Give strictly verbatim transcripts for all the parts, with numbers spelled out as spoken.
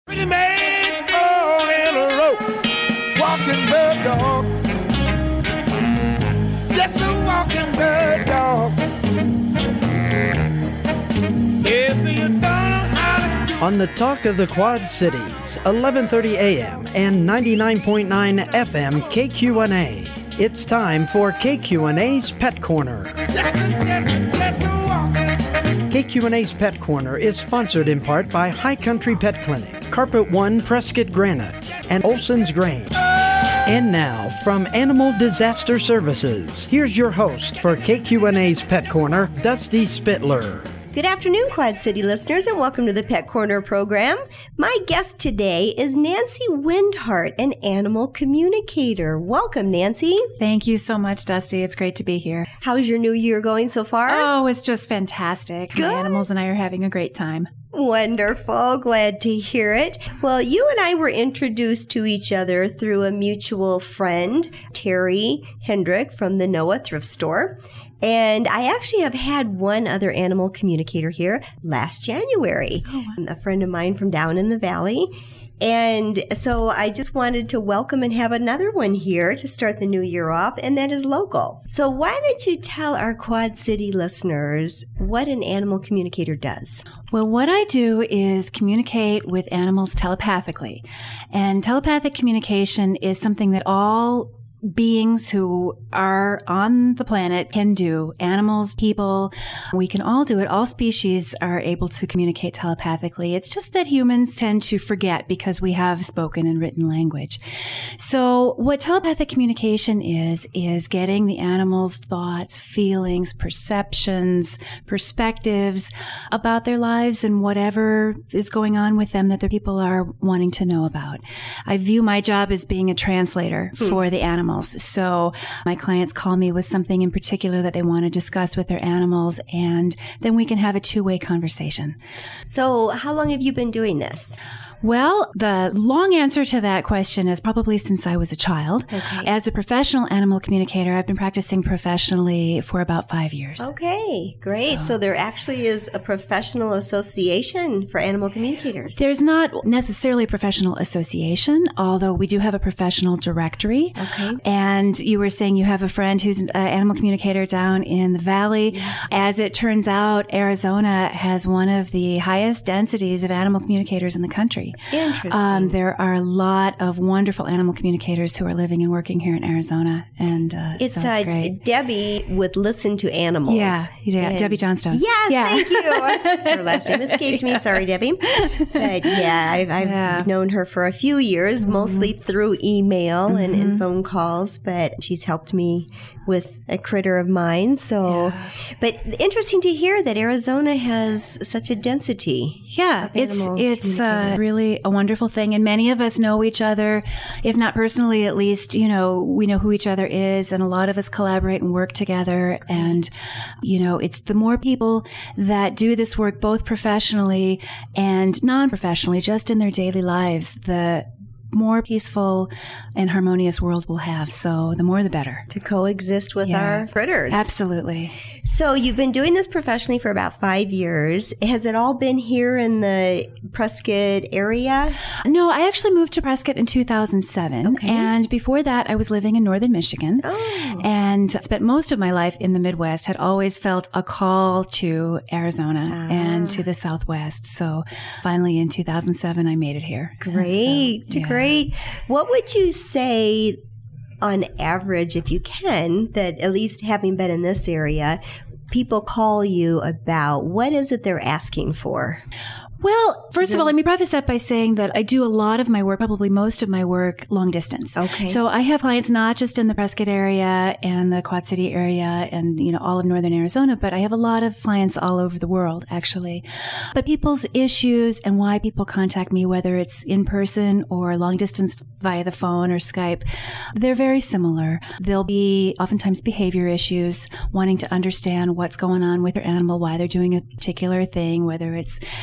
Pretty maids all in a row, walking the dog. Just a walking the dog. If you don't know how to do. On the Talk of the Quad Cities, eleven thirty a.m. and ninety-nine point nine F M K Q N A. It's time for K Q N A's Pet Corner. Just a, just a, just a walking. K Q N A's Pet Corner is sponsored in part by High Country Pet Clinic, Carpet One Prescott Granite, and Olson's Grain. And now, from Animal Disaster Services, here's your host for K Q N A's Pet Corner, Dusty Spittler. Good afternoon, Quad City listeners, and welcome to the Pet Corner program. My guest today is Nancy Windhart, an animal communicator. Welcome, Nancy. Thank you so much, Dusty. It's great to be here. How's your new year going so far? Oh, it's just fantastic. Good. My animals and I are having a great time. Wonderful. Glad to hear it. Well, you and I were introduced to each other through a mutual friend, Terry Hendrick from the Noah Thrift Store. And I actually have had one other animal communicator here last January, oh, wow. A friend of mine from down in the valley. And so I just wanted to welcome and have another one here to start the new year off, and that is local. So why don't you tell our Quad City listeners what an animal communicator does? Well, what I do is communicate with animals telepathically. And telepathic communication is something that all beings who are on the planet can do. Animals, people, we can all do it. All species are able to communicate telepathically. It's just that humans tend to forget because we have spoken and written language. So what telepathic communication is, is getting the animal's thoughts, feelings, perceptions, perspectives about their lives and whatever is going on with them that the people are wanting to know about. I view my job as being a translator hmm. for the animals. So my clients call me with something in particular that they want to discuss with their animals, and then we can have a two-way conversation. So how long have you been doing this? Well, the long answer to that question is probably since I was a child. Okay. As a professional animal communicator, I've been practicing professionally for about five years. Okay, great. So, so there actually is a professional association for animal communicators. There's not necessarily a professional association, although we do have a professional directory. Okay. And you were saying you have a friend who's an animal communicator down in the valley. Yes. As it turns out, Arizona has one of the highest densities of animal communicators in the country. Interesting. Um, there are a lot of wonderful animal communicators who are living and working here in Arizona, and uh, it's, so it's uh, great. Debbie would listen to animals. Yeah, yeah, and Debbie Johnstone. Yes, yeah. Thank you. Her last name escaped me. Sorry, Debbie. But yeah, I've, I've yeah. known her for a few years, mm-hmm. mostly through email mm-hmm. and, and phone calls, but she's helped me with a critter of mine. So, yeah. But interesting to hear that Arizona has such a density. Yeah, it's it's uh, really a wonderful thing, and many of us know each other, if not personally, at least you know we know who each other is, and a lot of us collaborate and work together. And you know, it's the more people that do this work, both professionally and non-professionally, just in their daily lives, the more peaceful and harmonious world we'll have. So the more the better. To coexist with yeah, our critters. Absolutely. So you've been doing this professionally for about five years. Has it all been here in the Prescott area? No, I actually moved to Prescott in two thousand seven. Okay. And before that, I was living in northern Michigan. Oh. And spent most of my life in the Midwest, had always felt a call to Arizona ah. and to the Southwest. So finally in two thousand seven, I made it here. Great. So, yeah. Great. What would you say on average, if you can, that at least having been in this area, people call you about? What is it they're asking for? Well, first of all, let me preface that by saying that I do a lot of my work, probably most of my work, long distance. Okay. So I have clients not just in the Prescott area and the Quad City area and, you know, all of northern Arizona, but I have a lot of clients all over the world, actually. But people's issues and why people contact me, whether it's in person or long distance via the phone or Skype, they're very similar. There'll be oftentimes behavior issues, wanting to understand what's going on with their animal, why they're doing a particular thing, whether it's, you know,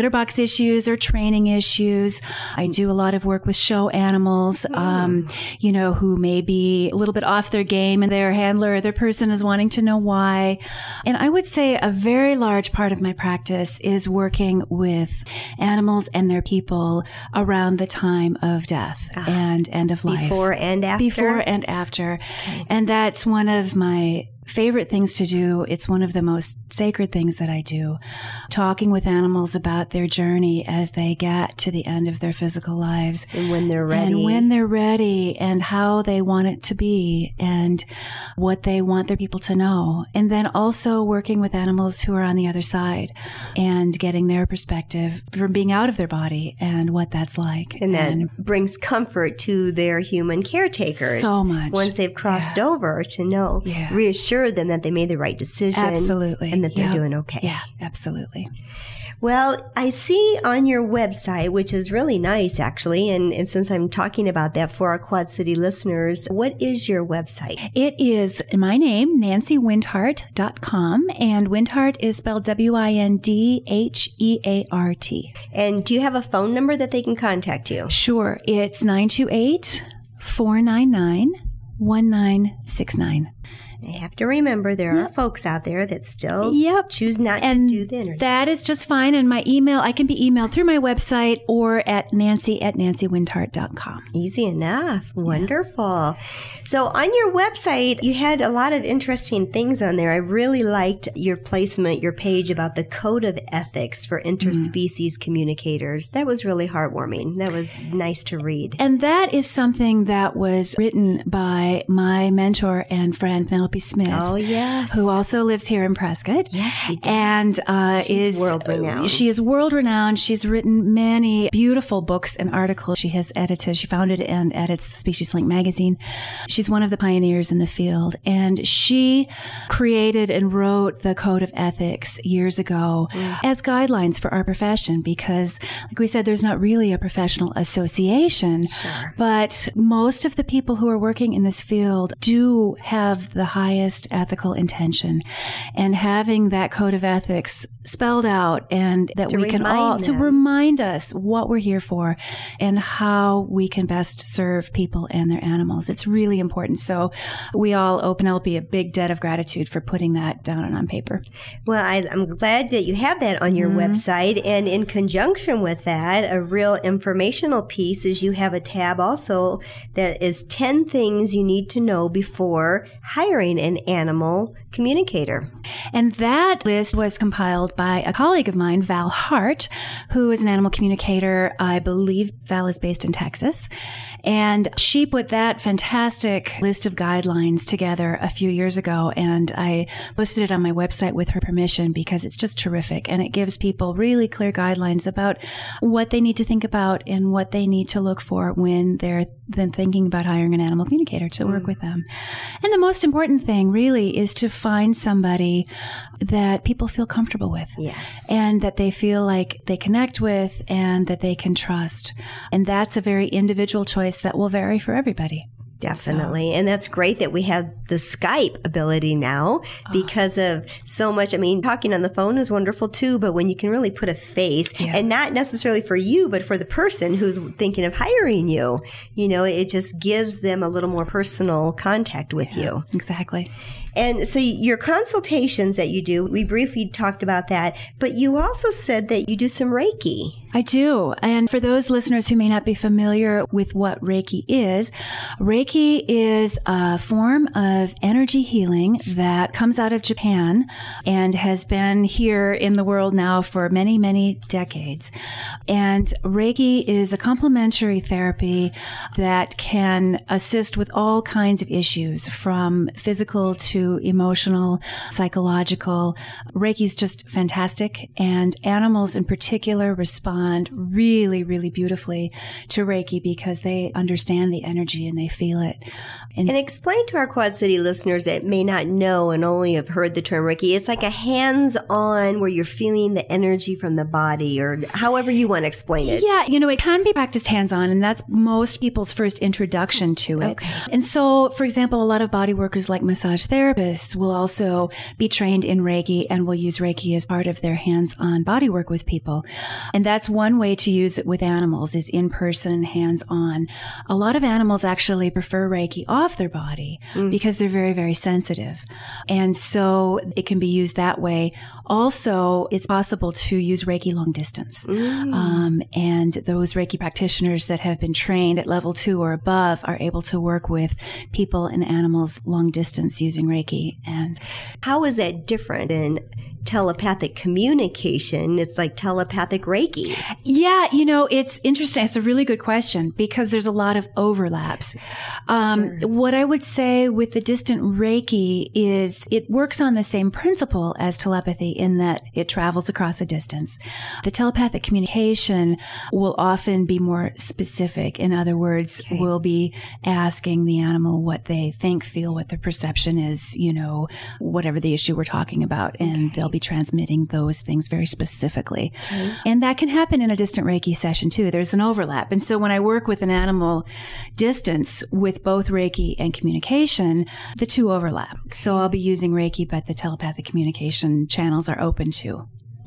litter box issues or training issues. I do a lot of work with show animals, um, you know, who may be a little bit off their game and their handler or their person is wanting to know why. And I would say a very large part of my practice is working with animals and their people around the time of death ah, and end of life. Before and after? Before and after. Okay. And that's one of my favorite things to do. It's one of the most sacred things that I do. Talking with animals about their journey as they get to the end of their physical lives. And when they're ready. And when they're ready and how they want it to be and what they want their people to know. And then also working with animals who are on the other side and getting their perspective from being out of their body and what that's like. And that and brings comfort to their human caretakers. So much. Once they've crossed yeah. over to know, yeah. reassure them that they made the right decision. Absolutely. And that they're yep. doing okay. Yeah, absolutely. Well, I see on your website, which is really nice actually, and, and since I'm talking about that for our Quad City listeners, what is your website? It is my name, nancy windhart dot com, and Windhart is spelled W I N D H E A R T. And do you have a phone number that they can contact you? Sure. It's nine two eight, four nine nine, one nine six nine. I have to remember there yep. are folks out there that still yep. choose not and to do the internet. That is just fine. And my email, I can be emailed through my website or at nancy at nancy windhart dot com. Easy enough. Wonderful. Yeah. So on your website, you had a lot of interesting things on there. I really liked your placement, your page about the code of ethics for interspecies mm. communicators. That was really heartwarming. That was nice to read. And that is something that was written by my mentor and friend, Penelope Smith. Oh, yes. Who also lives here in Prescott. Yes, she does. And uh, She's is world-renowned. She is world-renowned. She's written many beautiful books and articles. She has edited, she founded and edits the Species Link magazine. She's one of the pioneers in the field. And she created and wrote the Code of Ethics years ago mm. as guidelines for our profession because, like we said, there's not really a professional association. Sure. But most of the people who are working in this field do have the highest ethical intention, and having that code of ethics spelled out and that to we can all them. to remind us what we're here for and how we can best serve people and their animals. It's really important. So we all owe Penelope a big debt of gratitude for putting that down on paper. Well, I, I'm glad that you have that on your mm-hmm. website. And in conjunction with that, a real informational piece is you have a tab also that is ten things you need to know before hiring an animal communicator. And that list was compiled by a colleague of mine, Val Hart, who is an animal communicator. I believe Val is based in Texas. And she put that fantastic list of guidelines together a few years ago. And I posted it on my website with her permission because it's just terrific. And it gives people really clear guidelines about what they need to think about and what they need to look for when they're then thinking about hiring an animal communicator to work mm. with them. And the most important thing really is to find somebody that people feel comfortable with. Yes. And that they feel like they connect with and that they can trust. And that's a very individual choice that will vary for everybody. Definitely. So. And that's great that we have the Skype ability now because oh. of so much. I mean, talking on the phone is wonderful too, but when you can really put a face yeah. and not necessarily for you, but for the person who's thinking of hiring you, you know, it just gives them a little more personal contact with yeah, you. Exactly. And so your consultations that you do, we briefly talked about that, but you also said that you do some Reiki. I do. And for those listeners who may not be familiar with what Reiki is, Reiki is a form of energy healing that comes out of Japan and has been here in the world now for many, many decades. And Reiki is a complementary therapy that can assist with all kinds of issues from physical to emotional, psychological. Reiki is just fantastic, and animals in particular respond really, really beautifully to Reiki because they understand the energy and they feel it. And, and explain to our Quad City listeners that may not know and only have heard the term Reiki, it's like a hands-on where you're feeling the energy from the body, or however you want to explain it. Yeah, you know, it can be practiced hands-on, and that's most people's first introduction to it. Okay. And so, for example, a lot of body workers like massage therapists therapists will also be trained in Reiki and will use Reiki as part of their hands-on body work with people. And that's one way to use it with animals, is in-person, hands-on. A lot of animals actually prefer Reiki off their body mm. because they're very, very sensitive. And so it can be used that way. Also, it's possible to use Reiki long distance. Mm. Um, and those Reiki practitioners that have been trained at level two or above are able to work with people and animals long distance using Reiki. And how is that different in telepathic communication? It's like telepathic Reiki. Yeah, you know, it's interesting. It's a really good question because there's a lot of overlaps. Um, sure. What I would say with the distant Reiki is it works on the same principle as telepathy in that it travels across a distance. The telepathic communication will often be more specific. In other words, okay. we'll be asking the animal what they think, feel, what their perception is, you know, whatever the issue we're talking about, and okay. they'll be transmitting those things very specifically. Okay. And that can happen in a distant Reiki session too. There's an overlap. And so when I work with an animal distance with both Reiki and communication, the two overlap. So I'll be using Reiki, but the telepathic communication channels are open too.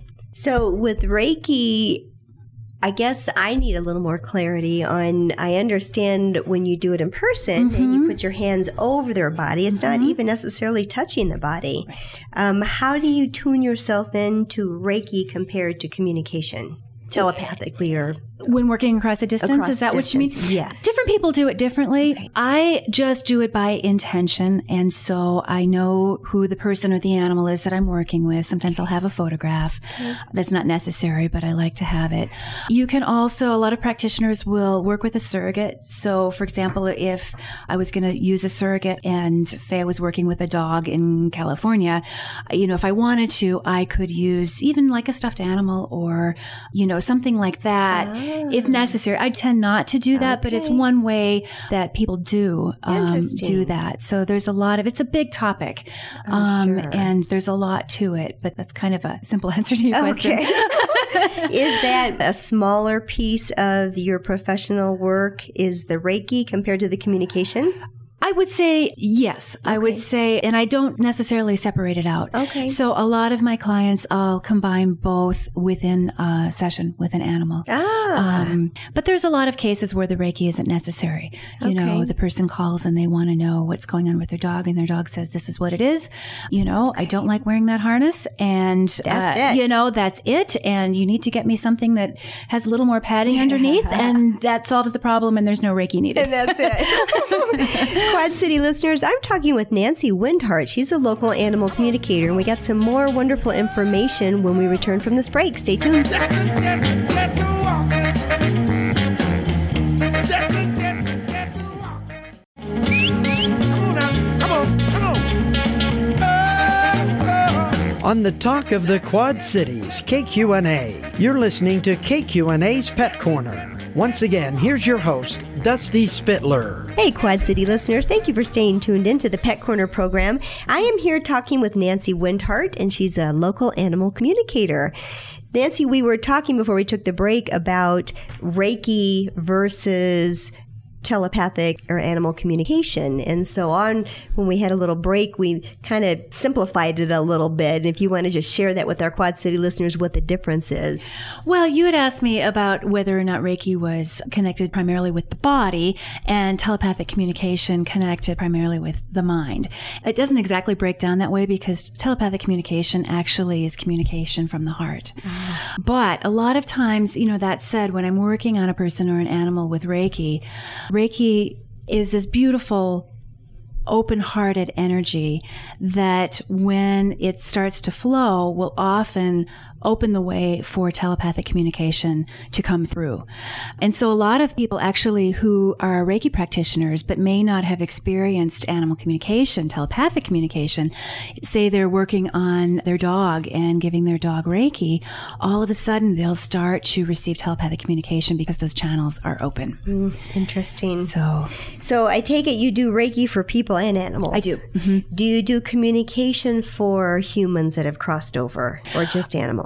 So with Reiki, I guess I need a little more clarity on, I understand when you do it in person mm-hmm. and you put your hands over their body, it's mm-hmm. not even necessarily touching the body. Right. Um, how do you tune yourself into Reiki compared to communication? Telepathically or when working across a distance, across is that distance. What you mean? Yeah. Different people do it differently. Okay. I just do it by intention. And so I know who the person or the animal is that I'm working with. Sometimes I'll have a photograph. Okay. That's not necessary, but I like to have it. You can also, a lot of practitioners will work with a surrogate. So for example, if I was going to use a surrogate and say I was working with a dog in California, you know, if I wanted to, I could use even like a stuffed animal or, you know, something like that, oh. if necessary. I tend not to do that, okay. but it's one way that people do um, do that. So there's a lot of, it's a big topic, oh, um, sure. and there's a lot to it, but that's kind of a simple answer to your okay. question. Is that a smaller piece of your professional work? Is the Reiki compared to the communication? I would say yes. Okay. I would say, and I don't necessarily separate it out. Okay. So a lot of my clients, I'll combine both within a session with an animal. Ah. Um, but there's a lot of cases where the Reiki isn't necessary. You okay. know, the person calls and they want to know what's going on with their dog, and their dog says, "This is what it is." You know, okay. I don't like wearing that harness, and that's uh, it. You know, that's it. And you need to get me something that has a little more padding underneath, and that solves the problem. And there's no Reiki needed. And that's it. Quad City listeners, I'm talking with Nancy Windhart. She's a local animal communicator, and we got some more wonderful information when we return from this break. Stay tuned. On the Talk of the Quad Cities, K Q N A, you're listening to K Q N A's Pet Corner. Once again, here's your host, Dusty Spittler. Hey, Quad City listeners. Thank you for staying tuned into the Pet Corner program. I am here talking with Nancy Windhart, and she's a local animal communicator. Nancy, we were talking before we took the break about Reiki versus telepathic or animal communication. And so on, when we had a little break, we kind of simplified it a little bit. And if you want to just share that with our Quad City listeners, what the difference is. Well, you had asked me about whether or not Reiki was connected primarily with the body and telepathic communication connected primarily with the mind. It doesn't exactly break down that way because telepathic communication actually is communication from the heart. Oh. But a lot of times, you know, that said, when I'm working on a person or an animal with Reiki, Reiki is this beautiful, open-hearted energy that when it starts to flow will often open the way for telepathic communication to come through. And so a lot of people actually who are Reiki practitioners but may not have experienced animal communication, telepathic communication, say they're working on their dog and giving their dog Reiki, all of a sudden they'll start to receive telepathic communication because those channels are open. Mm, interesting. So, so I take it you do Reiki for people and animals. I do. Mm-hmm. Do you do communication for humans that have crossed over or just animals?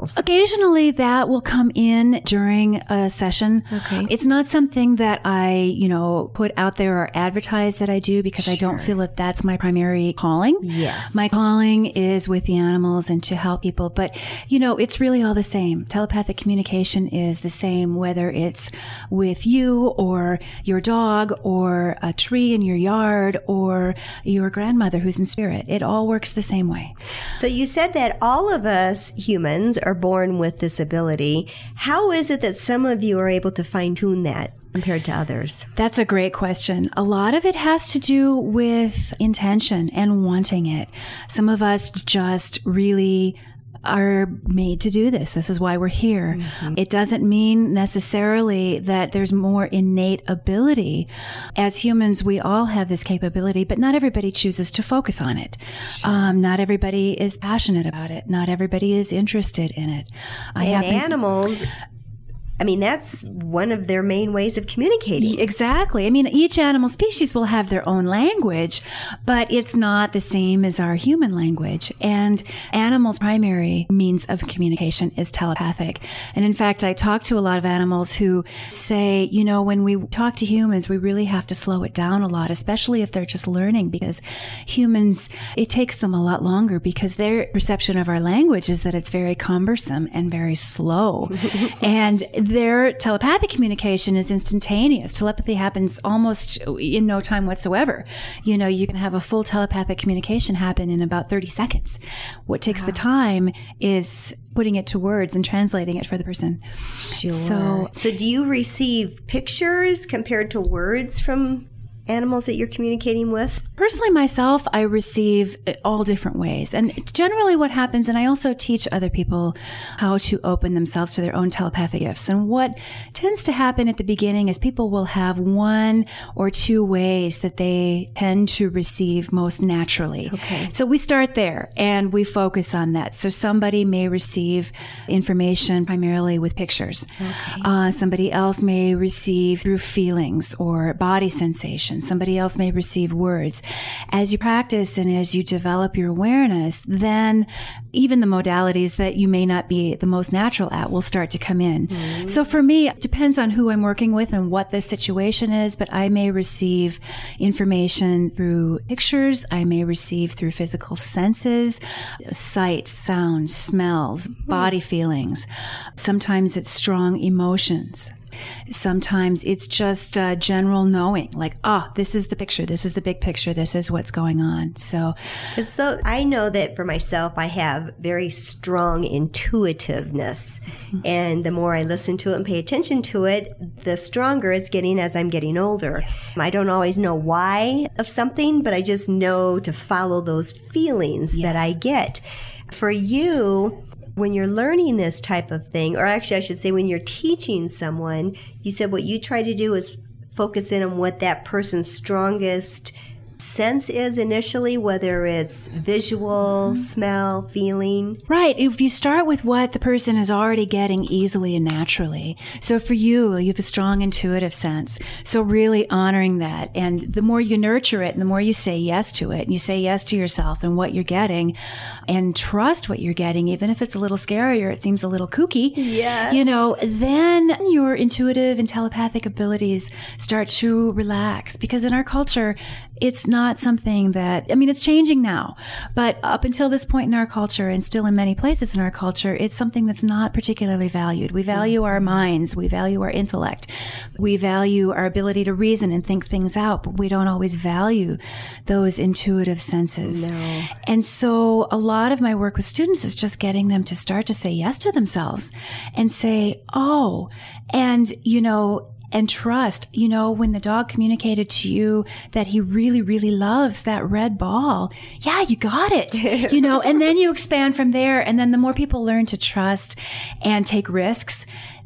animals? Occasionally that will come in during a session. Okay. It's not something that I, you know, put out there or advertise that I do because Sure. I don't feel that that's my primary calling. Yes. My calling is with the animals and to help people. But, you know, it's really all the same. Telepathic communication is the same, whether it's with you or your dog or a tree in your yard or your grandmother who's in spirit. It all works the same way. So you said that all of us humans are born with this ability. How is it that some of you are able to fine tune that compared to others? That's a great question. A lot of it has to do with intention and wanting it. Some of us just really are made to do this. This is why we're here. Mm-hmm. It doesn't mean necessarily that there's more innate ability. As humans, we all have this capability, but not everybody chooses to focus on it. Sure. Um, not everybody is passionate about it. Not everybody is interested in it. I and happen animals... To- I mean, that's one of their main ways of communicating. Exactly. I mean, each animal species will have their own language, but it's not the same as our human language. And animals' primary means of communication is telepathic. And in fact, I talk to a lot of animals who say, you know, when we talk to humans, we really have to slow it down a lot, especially if they're just learning, because humans, it takes them a lot longer because their perception of our language is that it's very cumbersome and very slow. And their telepathic communication is instantaneous. Telepathy happens almost in no time whatsoever. You know, you can have a full telepathic communication happen in about thirty seconds. What takes wow. the time is putting it to words and translating it for the person. Sure. So, so do you receive pictures compared to words from animals that you're communicating with? Personally, myself, I receive all different ways. And generally what happens, and I also teach other people how to open themselves to their own telepathic gifts. And what tends to happen at the beginning is people will have one or two ways that they tend to receive most naturally. Okay. So we start there and we focus on that. So somebody may receive information primarily with pictures. Okay. Uh, somebody else may receive through feelings or body sensations. Somebody else may receive words. As you practice and as you develop your awareness, then even the modalities that you may not be the most natural at will start to come in. Mm-hmm. So for me, it depends on who I'm working with and what the situation is, but I may receive information through pictures. I may receive through physical senses, sights, sounds, smells, mm-hmm. body feelings. Sometimes it's strong emotions. Sometimes it's just uh, general knowing, like, ah, this is the picture, this is the big picture, this is what's going on. So, so I know that for myself, I have very strong intuitiveness. Mm-hmm. And the more I listen to it and pay attention to it, the stronger it's getting as I'm getting older. Yes. I don't always know why of something, but I just know to follow those feelings yes. that I get. For you, when you're learning this type of thing, or actually I should say when you're teaching someone, you said what you try to do is focus in on what that person's strongest sense is initially, whether it's visual, smell, feeling. Right. If you start with what the person is already getting easily and naturally. So for you, you have a strong intuitive sense. So really honoring that. And the more you nurture it and the more you say yes to it and you say yes to yourself and what you're getting and trust what you're getting, even if it's a little scary or it seems a little kooky, yes. you know, then your intuitive and telepathic abilities start to relax. Because in our culture, it's not something that, I mean, it's changing now, but up until this point in our culture and still in many places in our culture, it's something that's not particularly valued. We value our minds. We value our intellect. We value our ability to reason and think things out, but we don't always value those intuitive senses. No. And so a lot of my work with students is just getting them to start to say yes to themselves and say, oh, and, you know, and trust, you know, when the dog communicated to you that he really, really loves that red ball, yeah, you got it, you know, and then you expand from there. And then the more people learn to trust and take risks,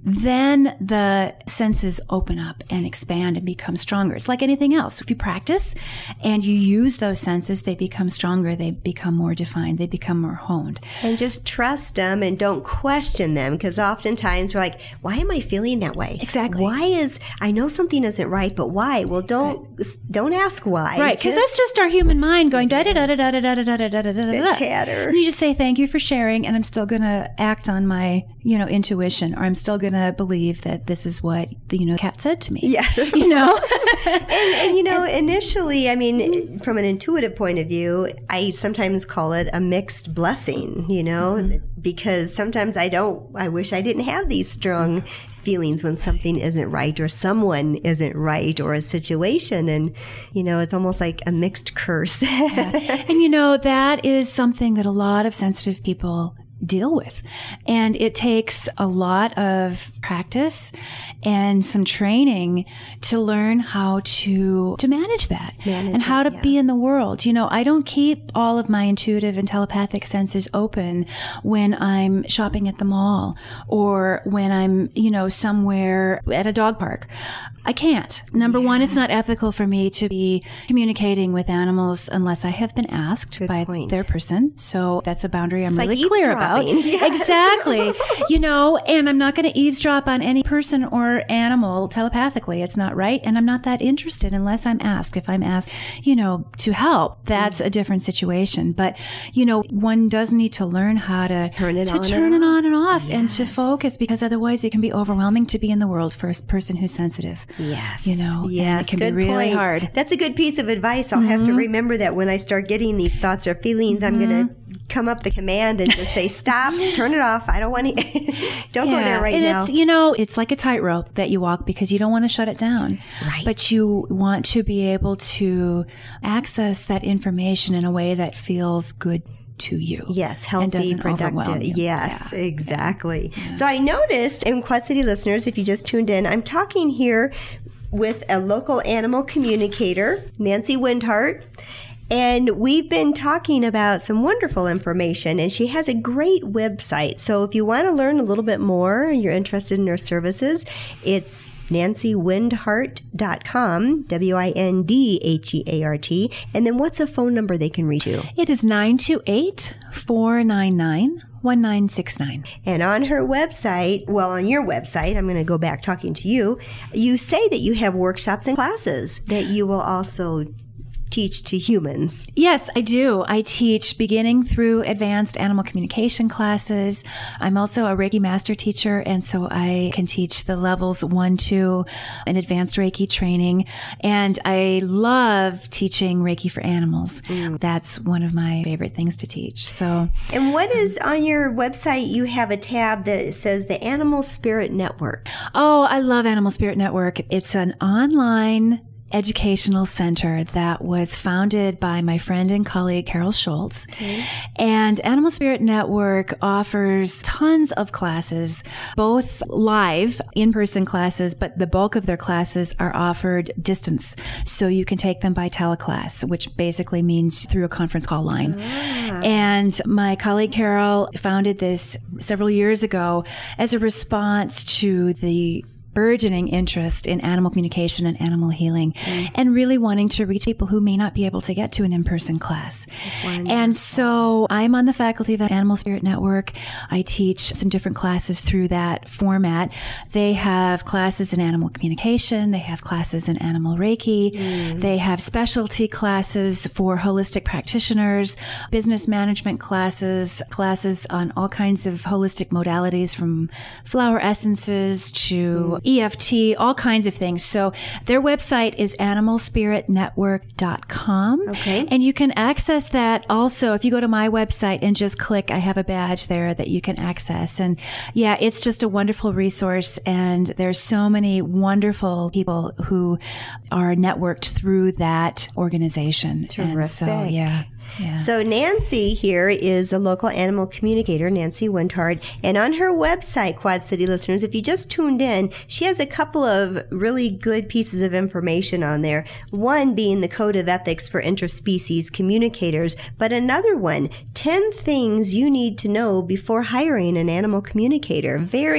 then the senses open up and expand and become stronger. It's like anything else. If you practice and you use those senses, they become stronger. They become more defined. They become more honed. And just trust them and don't question them, because oftentimes we're like, why am I feeling that way? Exactly. Why is, I know something isn't right, but why? Well, don't, don't ask why. Right. Because that's just our human mind going da da da da da da da da da da da da. The chatter. And you just say, thank you for sharing, and I'm still going to act on my, you know, intuition, or I'm still going to believe that this is what the, you know, cat said to me. Yeah. You know? and, and, you know, initially, I mean, from an intuitive point of view, I sometimes call it a mixed blessing, you know, mm-hmm. because sometimes I don't, I wish I didn't have these strong feelings when something isn't right or someone isn't right or a situation. And, you know, it's almost like a mixed curse. Yeah. And, you know, that is something that a lot of sensitive people deal with. And it takes a lot of practice and some training to learn how to to manage that manage and how it, to yeah. be in the world. You know, I don't keep all of my intuitive and telepathic senses open when I'm shopping at the mall or when I'm, you know, somewhere at a dog park. I can't. Number yes. one, it's not ethical for me to be communicating with animals unless I have been asked Good by point. their person. So that's a boundary I'm it's really like clear about. Yes. Exactly. You know, and I'm not going to eavesdrop on any person or animal telepathically. It's not right. And I'm not that interested unless I'm asked. If I'm asked, you know, to help, that's mm. a different situation. But, you know, one does need to learn how to turn it, to on, turn and it on and off yes. and to focus, because otherwise it can be overwhelming to be in the world for a person who's sensitive. Yes. You know, yes. and it can Good be really point. hard. That's a good piece of advice. I'll mm-hmm. have to remember that when I start getting these thoughts or feelings, mm-hmm. I'm going to come up the command and just say, stop, turn it off. I don't want to, don't yeah. go there right and now. It's, you know, it's like a tightrope that you walk because you don't want to shut it down. Right. But you want to be able to access that information in a way that feels good to you. Yes, healthy, productive. Yes, yeah. exactly. Yeah. So I noticed, in Quad City listeners, if you just tuned in, I'm talking here with a local animal communicator, Nancy Windhart. And we've been talking about some wonderful information, and she has a great website. So if you want to learn a little bit more, you're interested in her services, it's nancy windhart dot com, W I N D H E A R T. And then what's a phone number they can reach you? It is nine two eight, four nine nine, one nine six nine. And on her website, well, on your website, I'm going to go back talking to you, you say that you have workshops and classes that you will also teach to humans. Yes, I do. I teach beginning through advanced animal communication classes. I'm also a Reiki master teacher, and so I can teach the levels one, two, and advanced Reiki training. And I love teaching Reiki for animals. Mm. That's one of my favorite things to teach. So, and what is on your website? You have a tab that says the Animal Spirit Network. Oh, I love Animal Spirit Network. It's an online educational center that was founded by my friend and colleague Carol Schultz. Okay. And Animal Spirit Network offers tons of classes, both live, in-person classes, but the bulk of their classes are offered distance. So you can take them by teleclass, which basically means through a conference call line. Ah. And my colleague Carol founded this several years ago as a response to the burgeoning interest in animal communication and animal healing, mm. and really wanting to reach people who may not be able to get to an in-person class. Wonderful. And so I'm on the faculty of Animal Spirit Network. I teach some different classes through that format. They have classes in animal communication. They have classes in animal Reiki. Mm. They have specialty classes for holistic practitioners, business management classes, classes on all kinds of holistic modalities from flower essences to mm. E F T, all kinds of things. So their website is animal spirit network dot com. Okay. And you can access that also if you go to my website and just click, I have a badge there that you can access. And yeah, it's just a wonderful resource. And there's so many wonderful people who are networked through that organization. Terrific. And so, yeah. Yeah. So Nancy here is a local animal communicator, Nancy Windhart, and on her website, Quad City listeners, if you just tuned in, she has a couple of really good pieces of information on there. One being the Code of Ethics for Interspecies Communicators, but another one, ten things you need to know before hiring an animal communicator. Very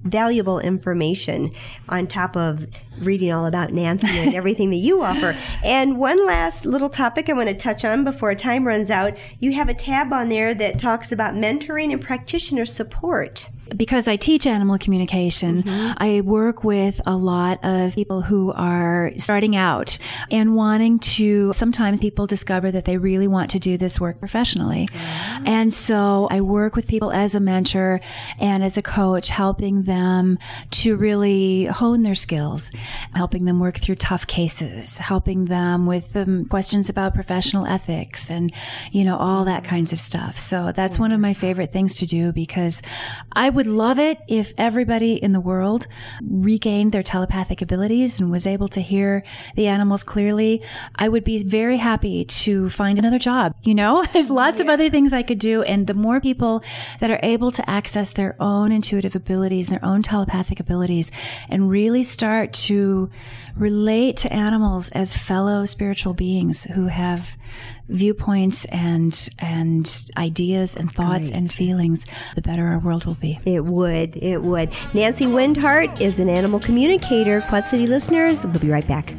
valuable information on top of reading all about Nancy and everything that you offer. And one last little topic I want to touch on before time runs out. You have a tab on there that talks about mentoring and practitioner support. Because I teach animal communication, mm-hmm. I work with a lot of people who are starting out and wanting to, sometimes people discover that they really want to do this work professionally. Yeah. And so I work with people as a mentor and as a coach, helping them to really hone their skills, helping them work through tough cases, helping them with um, questions about professional ethics and, you know, all that kinds of stuff. So that's one of my favorite things to do, because I would love it if everybody in the world regained their telepathic abilities and was able to hear the animals clearly. I would be very happy to find another job. You know, there's lots of other things I could do. And the more people that are able to access their own intuitive abilities, their own telepathic abilities, and really start to relate to animals as fellow spiritual beings who have viewpoints and and ideas and thoughts right. and feelings, the better our world will be. It would. It would. Nancy Windhart is an animal communicator. Quad City listeners, we'll be right back.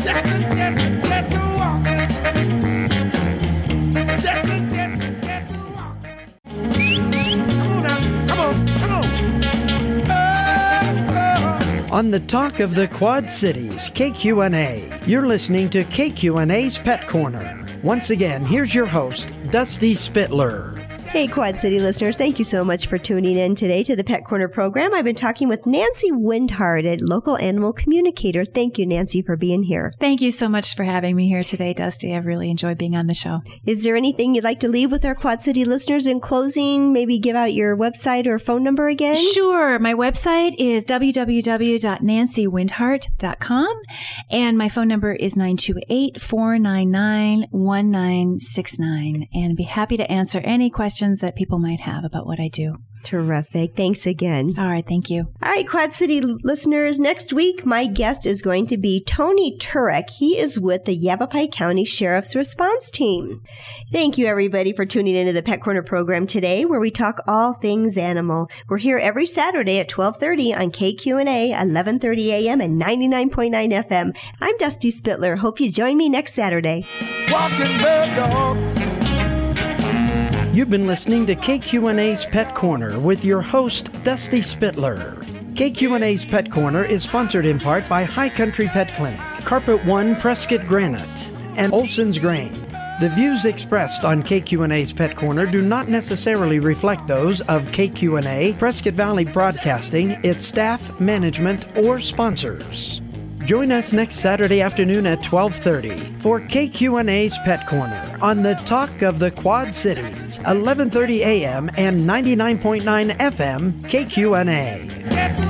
On the Talk of the Quad Cities, K Q N A, you're listening to K Q N A's Pet Corner. Once again, here's your host, Dusty Spittler. Hey, Quad City listeners, thank you so much for tuning in today to the Pet Corner program. I've been talking with Nancy Windhart, a local animal communicator. Thank you, Nancy, for being here. Thank you so much for having me here today, Dusty. I've really enjoyed being on the show. Is there anything you'd like to leave with our Quad City listeners in closing? Maybe give out your website or phone number again? Sure. My website is w w w dot nancy windhart dot com, and my phone number is nine two eight, four nine nine, one nine six nine, and I'd be happy to answer any questions that people might have about what I do. Terrific. Thanks again. All right. Thank you. All right, Quad City listeners. Next week, my guest is going to be Tony Turek. He is with the Yavapai County Sheriff's Response Team. Thank you, everybody, for tuning into the Pet Corner program today, where we talk all things animal. We're here every Saturday at twelve thirty on K Q N A, eleven thirty a m and ninety-nine point nine F M. I'm Dusty Spittler. Hope you join me next Saturday. Walking bird dog. You've been listening to K Q N A's Pet Corner with your host, Dusty Spittler. K Q N A's Pet Corner is sponsored in part by High Country Pet Clinic, Carpet One Prescott Granite, and Olson's Grain. The views expressed on K Q N A's Pet Corner do not necessarily reflect those of K Q N A, Prescott Valley Broadcasting, its staff, management, or sponsors. Join us next Saturday afternoon at twelve thirty for K Q N A's Pet Corner on the Talk of the Quad Cities, eleven thirty a m and ninety-nine point nine F M, K Q N A.